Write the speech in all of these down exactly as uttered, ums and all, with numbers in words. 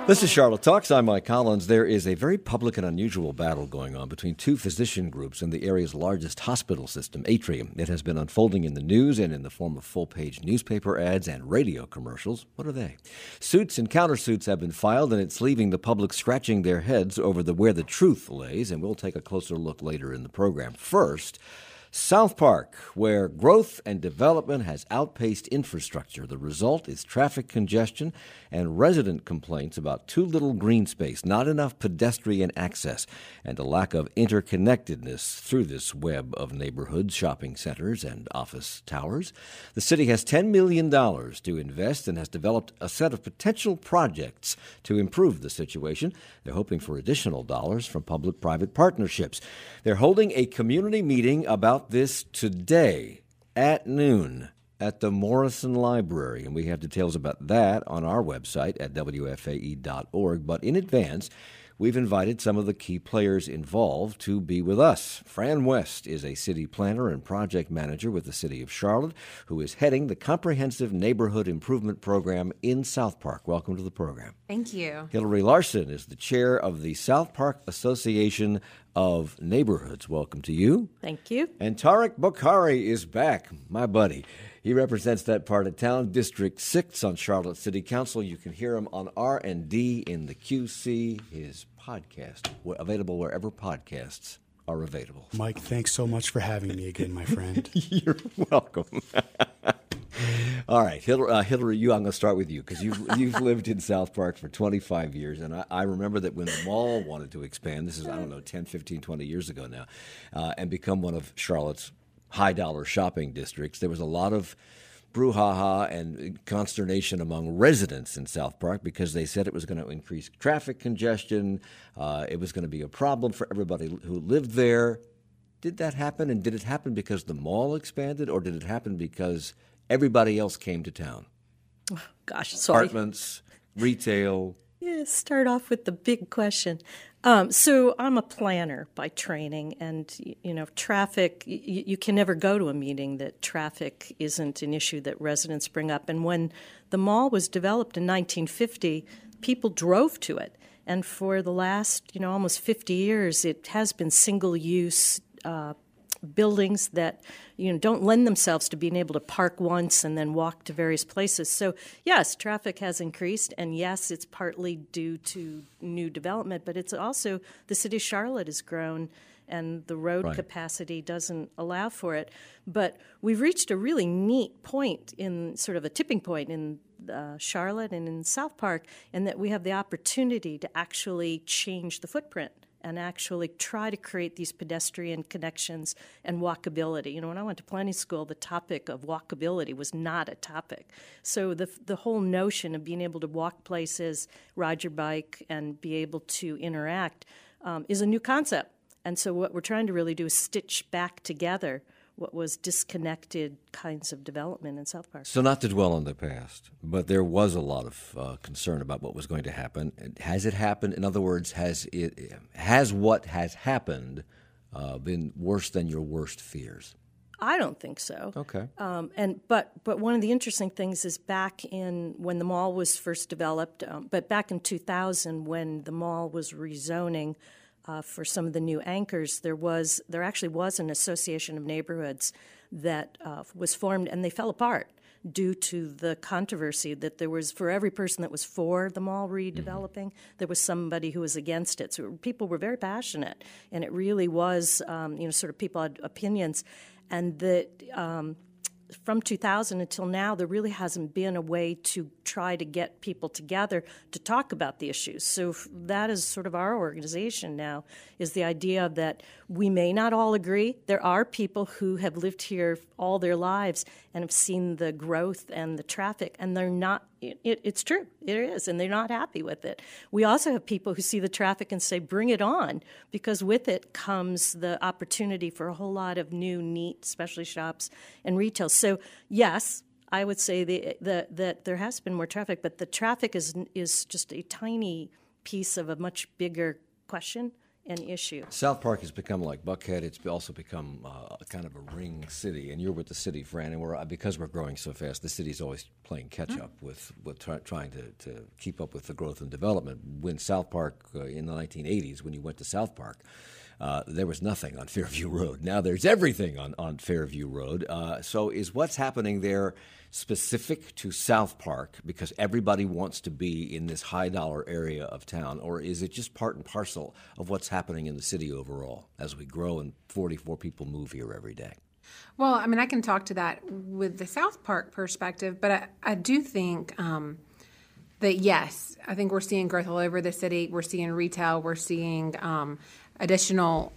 This is Charlotte Talks. I'm Mike Collins. There is a very public and unusual battle going on between two physician groups in the area's largest hospital system, Atrium. It has been unfolding in the news and in the form of full-page newspaper ads and radio commercials. What are they? Suits and countersuits have been filed, and it's leaving the public scratching their heads over the where the truth lays, and we'll take a closer look later in the program. First, South Park, where growth and development has outpaced infrastructure. The result is traffic congestion and resident complaints about too little green space, not enough pedestrian access, and a lack of interconnectedness through this web of neighborhoods, shopping centers, and office towers. The city has ten million dollars to invest and has developed a set of potential projects to improve the situation. They're hoping for additional dollars from public-private partnerships. They're holding a community meeting about this today at noon at the Morrison Library, and we have details about that on our website at W F A E dot org. But in advance, we've invited some of the key players involved to be with us. Fran West is a city planner and project manager with the City of Charlotte, who is heading the Comprehensive Neighborhood Improvement Program in South Park. Welcome to the program. Thank you. Hillary Larson is the chair of the South Park Association of Neighborhoods. Welcome to you. Thank you. And Tariq Bukhari is back, my buddy. He represents that part of town, District six on Charlotte City Council. You can hear him on R and D in the Q C, his podcast, available wherever podcasts are available. Mike, thanks so much for having me again, my friend. You're welcome. All right, Hillary, uh, Hillary, you, I'm going to start with you because you've, you've lived in South Park for twenty-five years, and I, I remember that when the mall wanted to expand, this is, I don't know, ten, fifteen, twenty years ago now, uh, and become one of Charlotte's high-dollar shopping districts, there was a lot of brouhaha and consternation among residents in South Park because they said it was going to increase traffic congestion, uh, it was going to be a problem for everybody who lived there. Did that happen, and did it happen because the mall expanded, or did it happen because everybody else came to town? Oh, gosh, sorry. Apartments, retail. Yeah, start off with the big question. Um, so I'm a planner by training, and, you know, traffic, you, you can never go to a meeting that traffic isn't an issue that residents bring up. And when the mall was developed in nineteen fifty, people drove to it. And for the last, you know, almost fifty years, it has been single-use uh buildings that, you know, don't lend themselves to being able to park once and then walk to various places. So, yes, traffic has increased, and yes, it's partly due to new development, but it's also the city of Charlotte has grown, and the road right. capacity doesn't allow for it. But we've reached a really neat point in sort of a tipping point in uh, Charlotte and in South Park, in that we have the opportunity to actually change the footprint and actually try to create these pedestrian connections and walkability. You know, when I went to planning school, the topic of walkability was not a topic. So the the whole notion of being able to walk places, ride your bike, and be able to interact um, is a new concept. And so what we're trying to really do is stitch back together what was disconnected kinds of development in South Park. So not to dwell on the past, but there was a lot of uh, concern about what was going to happen. Has it happened? In other words, has it has what has happened uh, been worse than your worst fears? I don't think so. Okay. Um, and but but one of the interesting things is back in when the mall was first developed, um, but back in two thousand when the mall was rezoning Uh, for some of the new anchors, there was there actually was an association of neighborhoods that uh, was formed, and they fell apart due to the controversy that there was, for every person that was for the mall redeveloping, mm-hmm. there was somebody who was against it. So people were very passionate, and it really was, um, you know, sort of people had opinions, and that um, from two thousand until now, there really hasn't been a way to try to get people together to talk about the issues. So that is sort of our organization now, is the idea that we may not all agree. There are people who have lived here all their lives and have seen the growth and the traffic, and they're not, it, it's true, it is, and they're not happy with it. We also have people who see the traffic and say, bring it on, because with it comes the opportunity for a whole lot of new, neat specialty shops and retail. So, yes, I would say the, the, that there has been more traffic, but the traffic is is just a tiny piece of a much bigger question an issue. South Park has become like Buckhead. It's also become uh, kind of a ring city, and you're with the city, Fran. And we're because we're growing so fast, the city's always playing catch up mm-hmm. with with try, trying to, to keep up with the growth and development. When South Park uh, in the nineteen eighties, when you went to South Park, uh, there was nothing on Fairview Road. Now there's everything on on Fairview Road. Uh, so is what's happening there specific to South Park because everybody wants to be in this high-dollar area of town, or is it just part and parcel of what's happening in the city overall as we grow and forty-four people move here every day? Well, I mean, I can talk to that with the South Park perspective, but I, I do think um, that, yes, I think we're seeing growth all over the city. We're seeing retail. We're seeing um, additional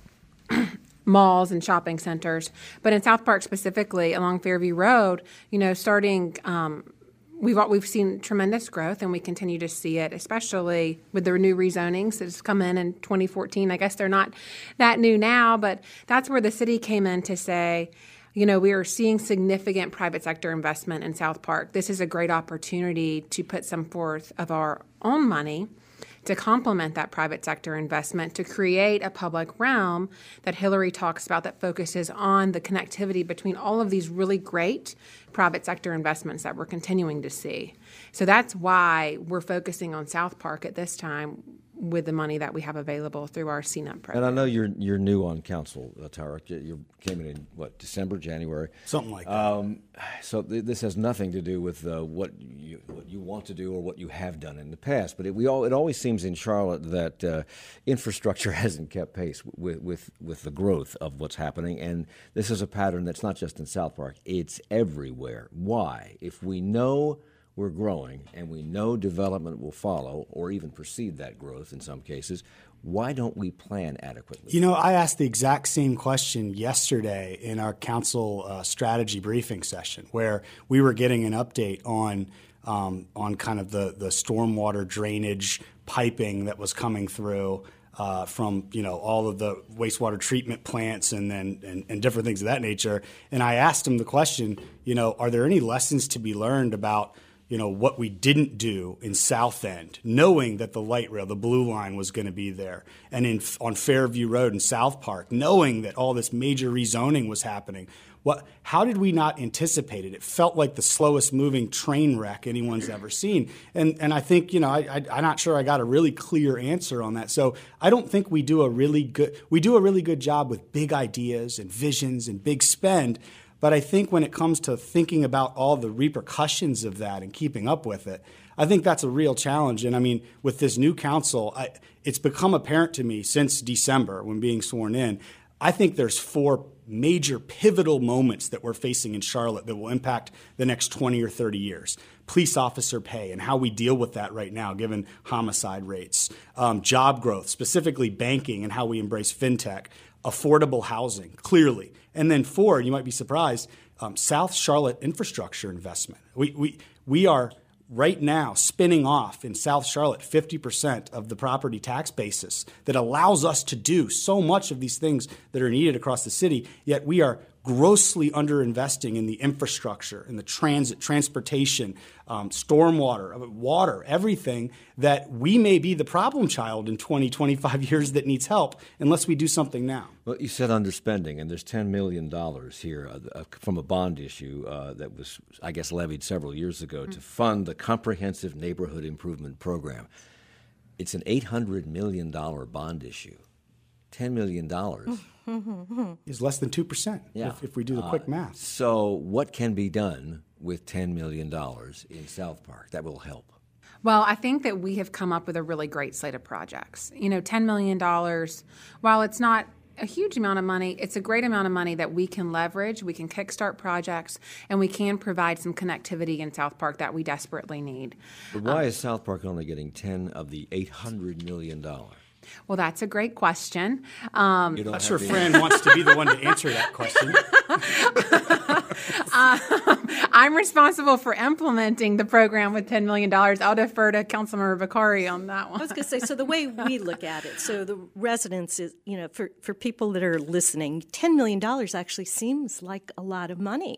malls and shopping centers. But in South Park specifically, along Fairview Road, you know, starting um, we've we've seen tremendous growth, and we continue to see it, especially with the new rezonings that has come in in twenty fourteen. I guess they're not that new now, but that's where the city came in to say, you know, we are seeing significant private sector investment in South Park. This is a great opportunity to put some forth of our own money to complement that private sector investment, to create a public realm that Hillary talks about that focuses on the connectivity between all of these really great private sector investments that we're continuing to see. So that's why we're focusing on South Park at this time with the money that we have available through our C N U P program. And I know you're you're new on council, uh, Tara. You came in in, what, December, January? Something like that. Um, so th- this has nothing to do with uh, what, you, what you want to do or what you have done in the past. But it, we all, it always seems in Charlotte that uh, infrastructure hasn't kept pace with, with, with the growth of what's happening. And this is a pattern that's not just in South Park. It's everywhere. Why? If we know we're growing and we know development will follow or even precede that growth in some cases, why don't we plan adequately? You know, I asked the exact same question yesterday in our council uh, strategy briefing session where we were getting an update on um, on kind of the, the stormwater drainage piping that was coming through uh, from, you know, all of the wastewater treatment plants and then and, and different things of that nature. And I asked him the question, you know, are there any lessons to be learned about you know, what we didn't do in South End, knowing that the light rail, the blue line, was going to be there, and in on Fairview Road in South Park, knowing that all this major rezoning was happening. What? How did we not anticipate it? It felt like the slowest moving train wreck anyone's ever seen. And and I think, you know, I, I, I'm not sure I got a really clear answer on that. So I don't think we do a really good we do a really good job with big ideas and visions and big spend. But I think when it comes to thinking about all the repercussions of that and keeping up with it, I think that's a real challenge. And I mean, with this new council, I, it's become apparent to me since December when being sworn in, I think there's four major pivotal moments that we're facing in Charlotte that will impact the next twenty or thirty years. Police officer pay and how we deal with that right now, given homicide rates, um, job growth, specifically banking and how we embrace fintech, affordable housing, clearly. And then four, you might be surprised, um, South Charlotte infrastructure investment. We, we, we are right now spinning off in South Charlotte fifty percent of the property tax basis that allows us to do so much of these things that are needed across the city, yet we are grossly underinvesting in the infrastructure, in the transit, transportation, um, stormwater, water, everything that we may be the problem child in twenty, twenty-five years that needs help unless we do something now. Well, you said underspending, and there's ten million dollars here uh, from a bond issue uh, that was, I guess, levied several years ago mm-hmm. to fund the Comprehensive Neighborhood Improvement Program. It's an eight hundred million dollars bond issue. ten million dollars is less than two percent yeah. if, if we do the uh, quick math. So what can be done with ten million dollars in South Park that will help? Well, I think that we have come up with a really great slate of projects. You know, ten million dollars, while it's not a huge amount of money, it's a great amount of money that we can leverage, we can kickstart projects, and we can provide some connectivity in South Park that we desperately need. But why um, is South Park only getting ten of the eight hundred million dollars? Well, that's a great question. Um, I'm not sure Fran wants to be the one to answer that question. uh, I'm responsible for implementing the program with ten million dollars. I'll defer to Councilmember Bakari on that one. I was going to say, so the way we look at it, so the residents is, you know, for, for people that are listening, ten million dollars actually seems like a lot of money.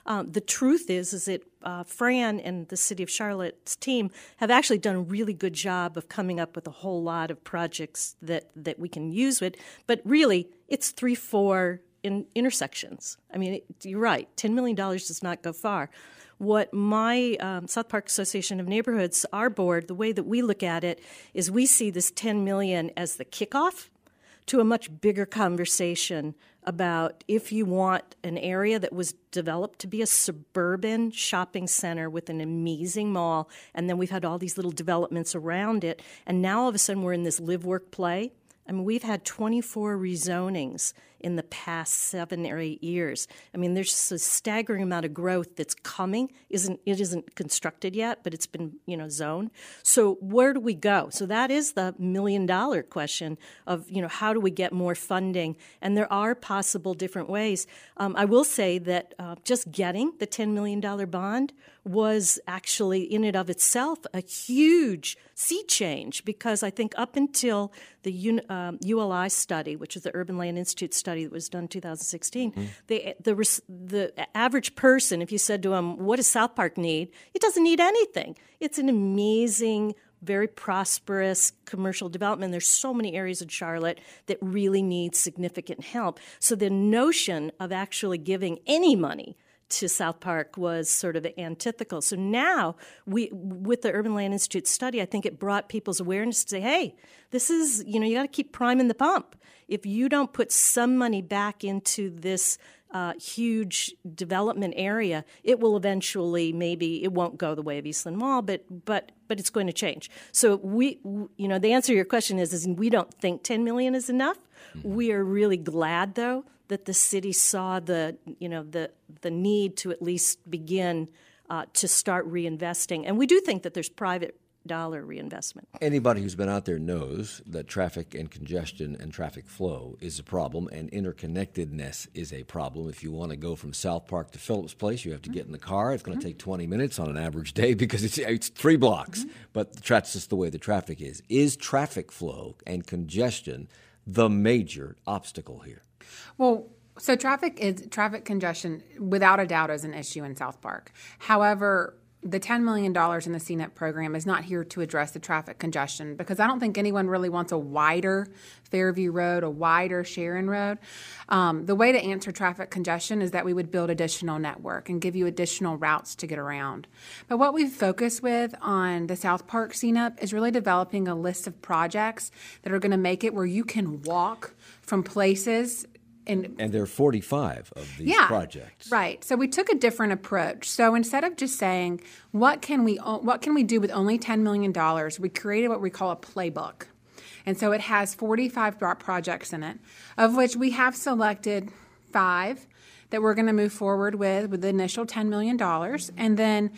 Um, the truth is, is that uh, Fran and the City of Charlotte's team have actually done a really good job of coming up with a whole lot of projects that, that we can use with. But really, it's three, four in intersections. I mean, it, you're right. ten million dollars does not go far. What my um, South Park Association of Neighborhoods, our board, the way that we look at it is we see this ten million dollars as the kickoff to a much bigger conversation about if you want an area that was developed to be a suburban shopping center with an amazing mall, and then we've had all these little developments around it, and now all of a sudden we're in this live, work, play. I mean, we've had twenty-four rezonings in the past seven or eight years. I mean, there's just a staggering amount of growth that's coming. Isn't it isn't constructed yet, but it's been, you know, zoned. So where do we go? So that is the million-dollar question of, you know, how do we get more funding? And there are possible different ways. Um, I will say that uh, just getting the ten million dollars bond was actually, in and of itself, a huge sea change, because I think up until the U, um, U L I study, which is the Urban Land Institute study that was done in two thousand sixteen, mm-hmm. the, the the average person, if you said to them, what does South Park need? It doesn't need anything. It's an amazing, very prosperous commercial development. There's so many areas in Charlotte that really need significant help. So the notion of actually giving any money to South Park was sort of antithetical. So now, we, with the Urban Land Institute study, I think it brought people's awareness to say, hey, this is, you know, you got to keep priming the pump. If you don't put some money back into this uh, huge development area, it will eventually, maybe, it won't go the way of Eastland Mall, but but but it's going to change. So we, you know, the answer to your question is, is we don't think ten million dollars is enough. Mm-hmm. We are really glad, though, that the city saw the, you know, the the need to at least begin uh, to start reinvesting. And we do think that there's private dollar reinvestment. Anybody who's been out there knows that traffic and congestion and traffic flow is a problem, and interconnectedness is a problem. If you want to go from South Park to Phillips Place, you have to get in the car. It's going to mm-hmm. take twenty minutes on an average day because it's, it's three blocks. Mm-hmm. But that's just the way the traffic is. Is traffic flow and congestion the major obstacle here? Well, so traffic is traffic congestion, without a doubt, is an issue in South Park. However, the ten million dollars in the C N E P program is not here to address the traffic congestion, because I don't think anyone really wants a wider Fairview Road, a wider Sharon Road. Um, the way to answer traffic congestion is that we would build additional network and give you additional routes to get around. But what we've focused with on the South Park C N E P is really developing a list of projects that are going to make it where you can walk from places. And, and there are forty-five of these yeah, projects. Right. So we took a different approach. So instead of just saying, what can we what can we do with only ten million dollars, we created what we call a playbook. And so it has forty-five projects in it, of which we have selected five that we're going to move forward with, with the initial ten million dollars. And then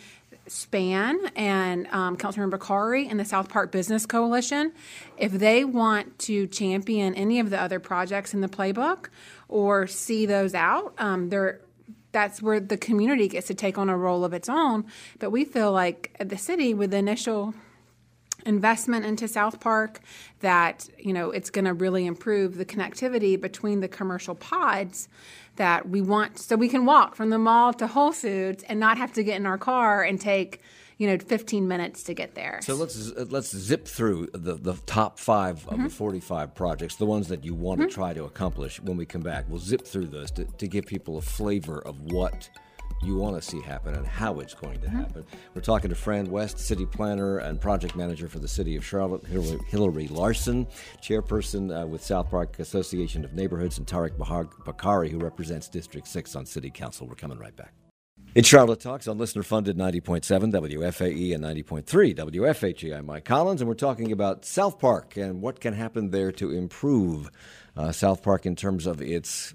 SPAN and um, Councilmember Bakari and the South Park Business Coalition, if they want to champion any of the other projects in the playbook or see those out, um, they're that's where the community gets to take on a role of its own. But we feel like at the city, with the initial investment into South Park, that, you know, it's going to really improve the connectivity between the commercial pods that we want, so we can walk from the mall to Whole Foods and not have to get in our car and take, you know, fifteen minutes to get there. So let's let's zip through the, the top five of mm-hmm. the forty-five projects, the ones that you want mm-hmm. to try to accomplish when we come back. We'll zip through those to, to give people a flavor of what you want to see happen and how it's going to mm-hmm. happen. We're talking to Fran West, city planner and project manager for the city of Charlotte, Hillary, Hillary Larson, chairperson uh, with South Park Association of Neighborhoods, and Tariq Bakari, who represents District six on City Council. We're coming right back. It's Charlotte Talks on listener-funded ninety point seven W F A E and ninety point three W F H E. I'm Mike Collins, and we're talking about South Park and what can happen there to improve uh, South Park in terms of its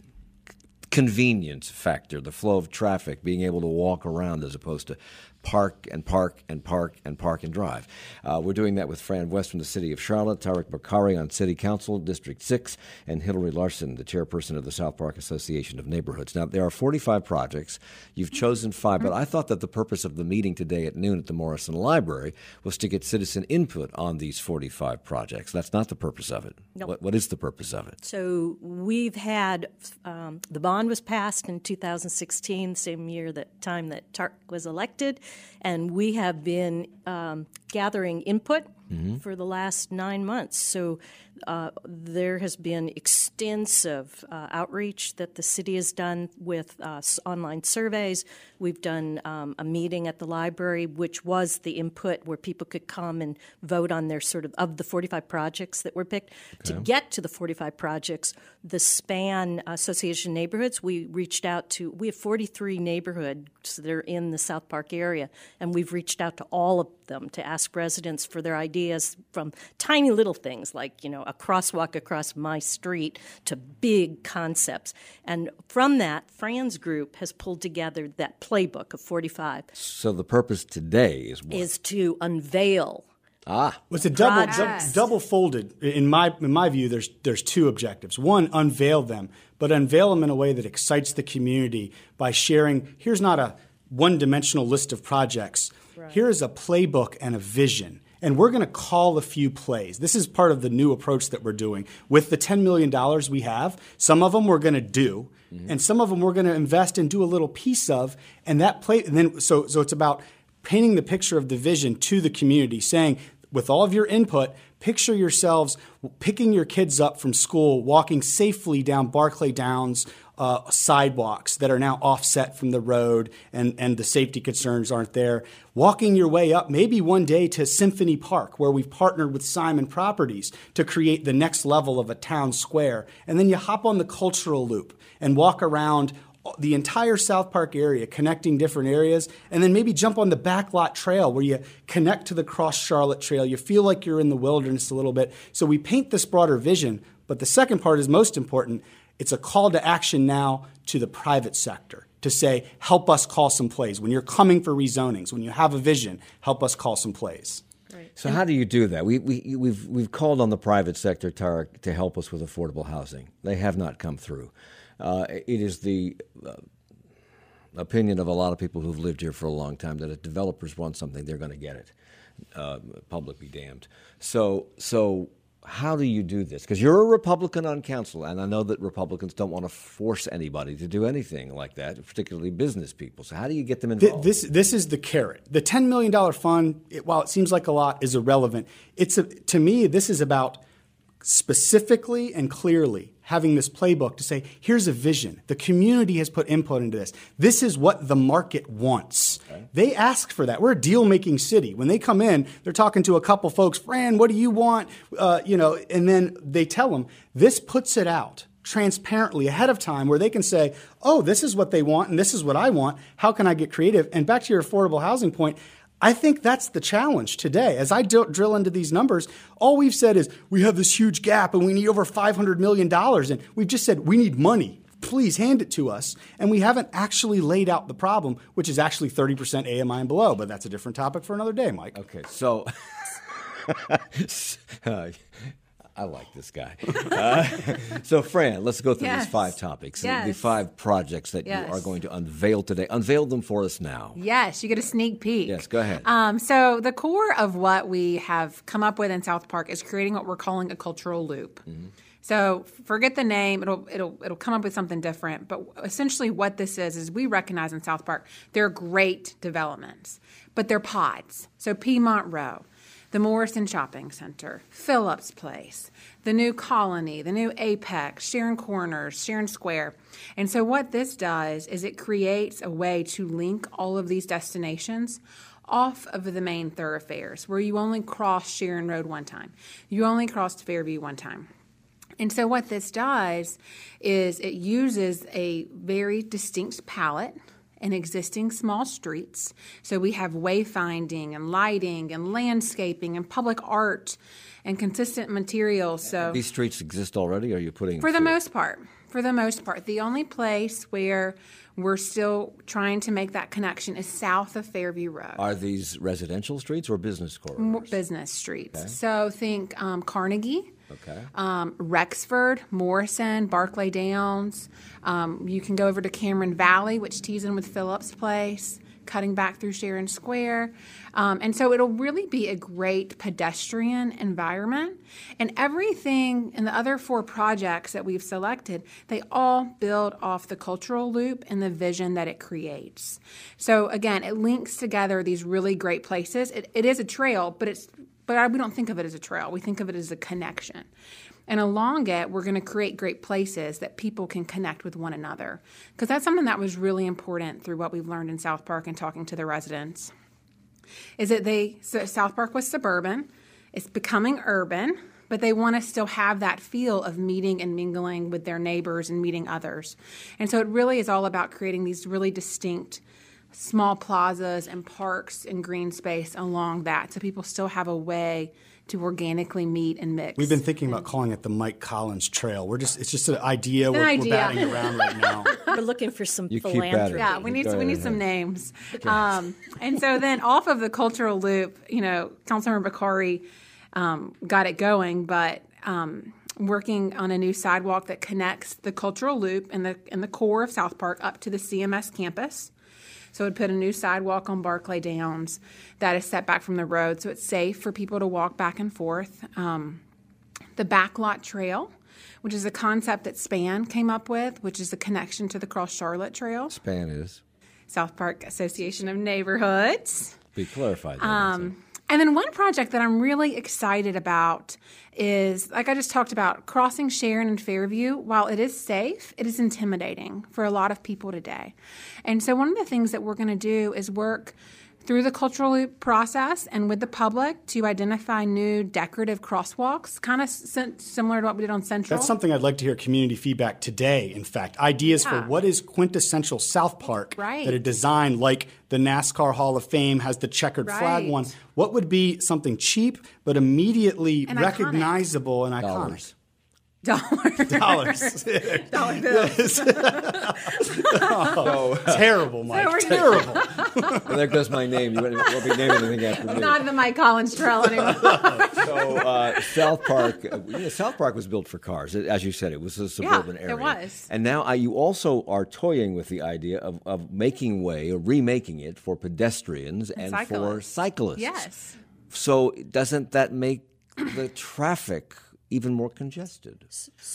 convenience factor, the flow of traffic, being able to walk around as opposed to park and park and park and park and drive. Uh, we're doing that with Fran West from the city of Charlotte, Tariq Bakari on City Council, District six, and Hillary Larson, the chairperson of the South Park Association of Neighborhoods. Now, there are forty-five projects. You've chosen five, but I thought that the purpose of the meeting today at noon at the Morrison Library was to get citizen input on these forty-five projects. That's not the purpose of it. Nope. What, what is the purpose of it? So we've had um, the bond bond was passed in two thousand sixteen, same year that time that Tark was elected, and we have been um, gathering input mm-hmm. for the last nine months. So uh, there has been extensive uh, outreach that the city has done with uh, online surveys. We've done um, a meeting at the library, which was the input where people could come and vote on their sort of, of the forty-five projects that were picked. Okay. To get to the forty-five projects, the SPAN Association Neighborhoods, we reached out to, we have forty-three neighborhoods that are in the South Park area, and we've reached out to all of them to ask residents for their ideas, from tiny little things like, you know, a crosswalk across my street to big concepts. And from that, Fran's group has pulled together that playbook of forty-five. So the purpose today is what? Is to unveil Ah, well, it's a double, Yes. du- double folded. In my in my view, there's there's two objectives. One, unveil them, but unveil them in a way that excites the community by sharing. Here's not a one-dimensional list of projects. Right. Here is a playbook and a vision. And we're going to call a few plays. This is part of the new approach that we're doing. With the ten million dollars we have, some of them we're going to do, mm-hmm. and some of them we're going to invest and do a little piece of. And that play, and then so so it's about painting the picture of the vision to the community, saying, with all of your input, picture yourselves picking your kids up from school, walking safely down Barclay Downs uh, sidewalks that are now offset from the road and, and the safety concerns aren't there. Walking your way up maybe one day to Symphony Park, where we've partnered with Simon Properties to create the next level of a town square. And then you hop on the cultural loop and walk around the entire South Park area, connecting different areas, and then maybe jump on the backlot trail where you connect to the Cross Charlotte Trail. You feel like you're in the wilderness a little bit. So we paint this broader vision, but the second part is most important. It's a call to action now to the private sector to say, help us call some plays. When you're coming for rezonings, when you have a vision, help us call some plays. So how do you do that? We, we, we've, we've called on the private sector, Tarek, to help us with affordable housing. They have not come through. Uh, it is the uh, opinion of a lot of people who've lived here for a long time that if developers want something, they're going to get it. Uh, public be damned. So, so how do you do this? Because you're a Republican on council, and I know that Republicans don't want to force anybody to do anything like that, particularly business people. So how do you get them involved? This, this is the carrot. The ten million dollars fund, it, while it seems like a lot, is irrelevant. It's a, to me, this is about specifically and clearly having this playbook to say, here's a vision. The community has put input into this. This is what the market wants. Okay. They ask for that. We're a deal-making city. When they come in, they're talking to a couple folks, Fran, what do you want? Uh, you know, and then they tell them, this puts it out transparently ahead of time where they can say, oh, this is what they want and this is what I want. How can I get creative? And back to your affordable housing point, I think that's the challenge today. As I do, drill into these numbers, all we've said is we have this huge gap and we need over five hundred million dollars. And we've just said we need money. Please hand it to us. And we haven't actually laid out the problem, which is actually thirty percent A M I and below. But that's a different topic for another day, Mike. Okay, so uh, I like this guy. Uh, so, Fran, let's go through Yes. these five topics, Yes. the five projects that Yes. you are going to unveil today. Unveil them for us now. Yes, you get a sneak peek. Yes, go ahead. Um, so the core of what we have come up with in South Park is creating what we're calling a cultural loop. Mm-hmm. So forget the name; it'll it'll it'll come up with something different. But essentially, what this is is we recognize in South Park they're great developments, but they're pods. So Piedmont Row, the Morrison Shopping Center, Phillips Place, the new Colony, the new Apex, Sharon Corners, Sharon Square. And so what this does is it creates a way to link all of these destinations off of the main thoroughfares where you only cross Sharon Road one time. You only crossed Fairview one time. And so what this does is it uses a very distinct palette and existing small streets. So we have wayfinding and lighting and landscaping and public art and consistent materials. So These streets exist already, or are you putting for the through? most part, for the most part, the only place where we're still trying to make that connection is south of Fairview Road. Are these residential streets or business corridors? More business streets. Okay. So think um, Carnegie. Okay. Um, Rexford, Morrison, Barclay Downs. Um, you can go over to Cameron Valley, which tees in with Phillips Place. cutting back through Sharon Square. Um, and so it'll really be a great pedestrian environment. And everything in the other four projects that we've selected, they all build off the cultural loop and the vision that it creates. So again, it links together these really great places. It, it is a trail, but it's but we don't think of it as a trail. We think of it as a connection. And along it, we're going to create great places that people can connect with one another. Because that's something that was really important through what we've learned in South Park and talking to the residents. Is that they, so South Park was suburban, it's becoming urban, but they want to still have that feel of meeting and mingling with their neighbors and meeting others. And so it really is all about creating these really distinct small plazas and parks and green space along that, so people still have a way to organically meet and mix. We've been thinking about calling it the Mike Collins Trail. We're just—it's just an idea. An we're, idea. we're batting around right now. We're looking for some You keep at it. philanthropy. Yeah, we need Go we need ahead. some names. Um, and so then off of the cultural loop, you know, Councilmember Bakari um, got it going, but um, working on a new sidewalk that connects the cultural loop and the in the core of South Park up to the C M S campus. So it would put a new sidewalk on Barclay Downs that is set back from the road, so it's safe for people to walk back and forth. Um, the Backlot Trail, which is a concept that SPAN came up with, which is a connection to the Cross Charlotte Trail. SPAN is. South Park Association of Neighborhoods. Be clarified. There, Um, and then one project that I'm really excited about is, like I just talked about, crossing Sharon and Fairview. While it is safe, it is intimidating for a lot of people today. And so one of the things that we're going to do is work through the cultural loop process and with the public to identify new decorative crosswalks, kind of sim- similar to what we did on Central. That's something I'd like to hear community feedback today, in fact. Ideas Yeah. for what is quintessential South Park Right. that are designed like the NASCAR Hall of Fame has the checkered flag Right. one. What would be something cheap but immediately And iconic. recognizable and iconic? Dollars. Dollars. Dollars. Dollar bills. Oh, terrible, Mike. we're- terrible. Well, there goes my name. You won't won't be naming anything after me. Not the Mike Collins Trail anymore. So uh, South Park, uh, you know, South Park was built for cars. It- As you said, it was a suburban it area. was. And now uh, you also are toying with the idea of, of making way or remaking it for pedestrians and, for cyclists. cyclists. Yes. So doesn't that make the traffic even more congested?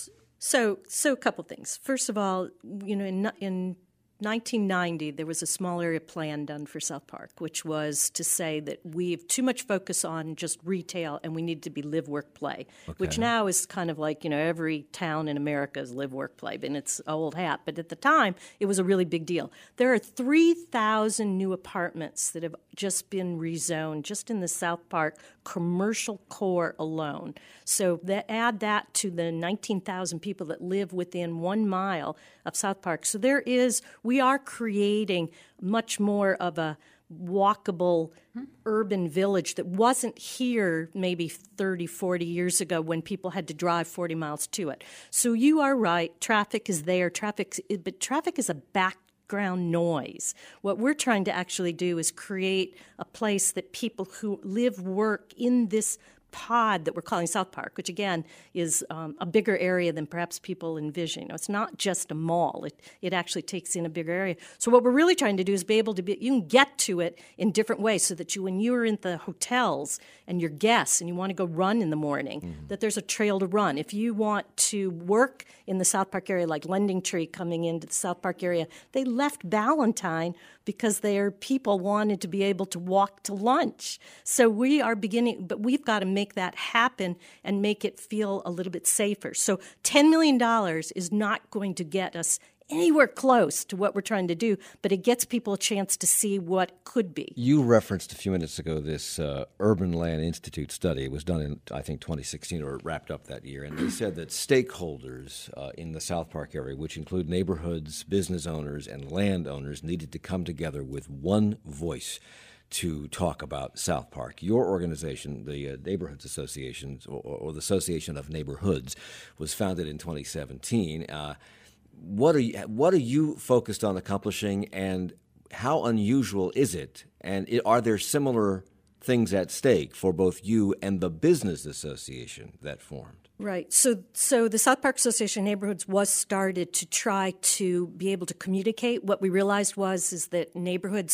So, so a couple things. First of all, you know, in in nineteen ninety, there was a small area plan done for South Park, which was to say that we have too much focus on just retail and we need to be live, work, play, which now is kind of like, you know, every town in America is live, work, play, and it's old hat. But at the time, it was a really big deal. There are three thousand new apartments that have just been rezoned just in the South Park commercial core alone. So that, add that to the nineteen thousand people that live within one mile of South Park. So there is, we are creating much more of a walkable urban village that wasn't here maybe thirty, forty years ago when people had to drive forty miles to it. So you are right, traffic is there, traffic, but traffic is a background noise. What we're trying to actually do is create a place that people who live, work in this pod that we're calling South Park, which again is um, a bigger area than perhaps people envision. You know, it's not just a mall. It it actually takes in a bigger area. So what we're really trying to do is be able to be, you can get to it in different ways so that you, when you're in the hotels and you're guests and you want to go run in the morning, mm-hmm. that there's a trail to run. If you want to work in the South Park area, like Lending Tree coming into the South Park area, they left Ballantyne because their people wanted to be able to walk to lunch. So we are beginning, but we've got to make that happen and make it feel a little bit safer. So ten million dollars is not going to get us anywhere close to what we're trying to do, but it gets people a chance to see what could be. You referenced a few minutes ago this uh, Urban Land Institute study. It was done in, I think, twenty sixteen, or it wrapped up that year. And they said that stakeholders uh, in the South Park area, which include neighborhoods, business owners, and landowners, needed to come together with one voice to talk about South Park. Your organization, the uh, Neighborhoods Association, or, or the Association of Neighborhoods, was founded in twenty seventeen. Uh, What are you, what are you focused on accomplishing, and how unusual is it? And it, are there similar things at stake for both you and the business association that formed? Right. So so the South Park Association of Neighborhoods was started to try to be able to communicate. What we realized was is that neighborhoods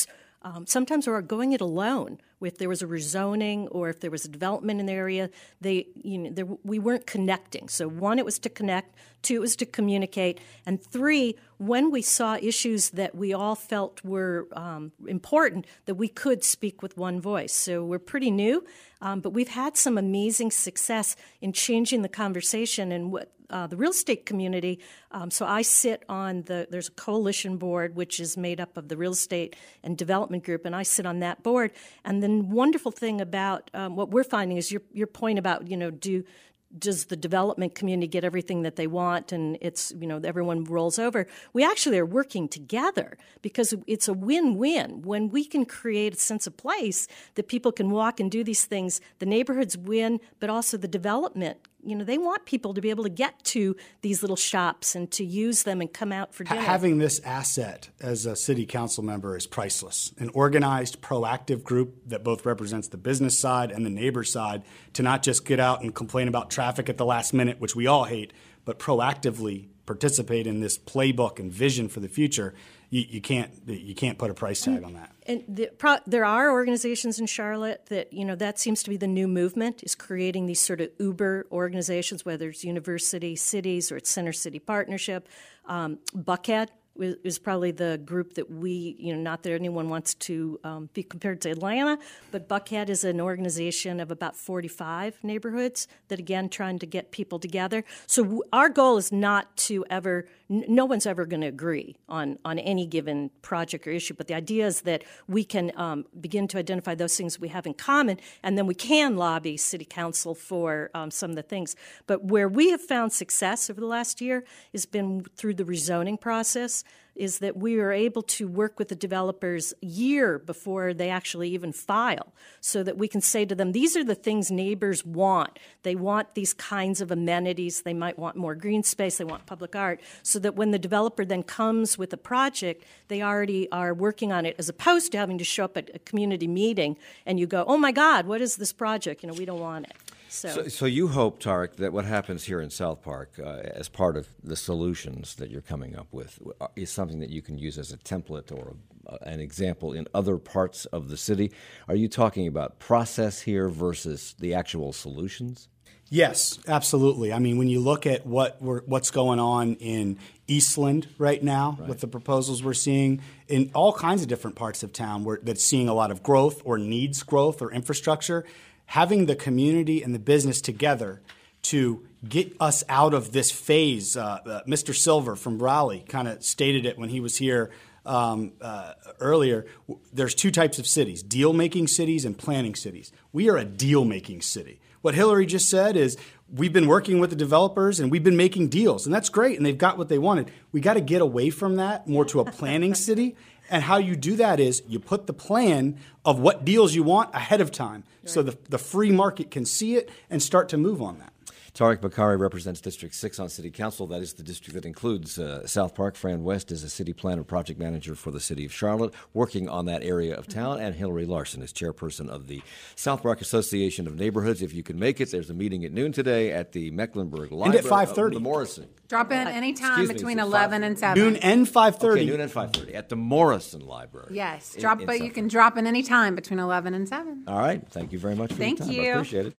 Um, sometimes we're going it alone. If there was a rezoning or if there was a development in the area, they, you know, there, we weren't connecting. So one, it was to connect. Two, it was to communicate. And three, when we saw issues that we all felt were um, important, that we could speak with one voice. So we're pretty new, um, but we've had some amazing success in changing the conversation and what uh, the real estate community. Um, so I sit on the, there's a coalition board, which is made up of the real estate and development group, and I sit on that board. And the wonderful thing about um, what we're finding is your, your point about, you know, do does the development community get everything that they want and it's, you know, everyone rolls over? We actually are working together because it's a win-win. When we can create a sense of place that people can walk and do these things, the neighborhoods win, but also the development. You know, they want people to be able to get to these little shops and to use them and come out for dinner. Having this asset as a city council member is priceless. An organized, proactive group that both represents the business side and the neighbor side to not just get out and complain about traffic at the last minute, which we all hate, but proactively participate in this playbook and vision for the future. You, you can't you can't put a price tag on that. And the, pro, there are organizations in Charlotte that, you know, that seems to be the new movement, is creating these sort of Uber organizations, whether it's university cities or it's Center City Partnership. Um, Buckhead is probably the group that we, you know, not that anyone wants to um, be compared to Atlanta, but Buckhead is an organization of about forty-five neighborhoods that, again, trying to get people together. So w- our goal is not to ever, n- no one's ever going to agree on, on any given project or issue, but the idea is that we can um, begin to identify those things we have in common, and then we can lobby city council for um, some of the things. But where we have found success over the last year has been through the rezoning process, is that we are able to work with the developers a year before they actually even file, so that we can say to them, these are the things neighbors want. They want these kinds of amenities. They might want more green space. They want public art, so that when the developer then comes with a project, they already are working on it, as opposed to having to show up at a community meeting and you go, oh, my God, what is this project? You know, we don't want it. So. So, so you hope, Tariq, that what happens here in South Park uh, as part of the solutions that you're coming up with is something that you can use as a template or a, an example in other parts of the city. Are you talking about process here versus the actual solutions? Yes, absolutely. I mean, when you look at what we're, what's going on in Eastland right now, right, with the proposals we're seeing in all kinds of different parts of town where, that's seeing a lot of growth or needs growth or infrastructure, having the community and the business together to get us out of this phase. Uh, uh, Mister Silver from Raleigh kind of stated it when he was here um, uh, earlier. There's two types of cities, deal-making cities and planning cities. We are a deal-making city. What Hillary just said is we've been working with the developers and we've been making deals, and that's great, and they've got what they wanted. We got to get away from that more to a planning city. And how you do that is you put the plan of what deals you want ahead of time, right, so the, the free market can see it and start to move on that. Tariq Bokhari represents District six on City Council. That is the district that includes uh, South Park. Fran West is a city planner project manager for the city of Charlotte, working on that area of town. And Hillary Larson is chairperson of the South Park Association of Neighborhoods. If you can make it, there's a meeting at noon today at the Mecklenburg Library. And at five thirty. The Morrison. Drop in any time Excuse between me, so eleven and seven. Noon and five thirty. Okay, noon and five thirty at the Morrison Library. Yes, in, drop, in but you Suffolk. can drop in any time between eleven and seven. All right. Thank you very much for Thank your time. you. I appreciate it.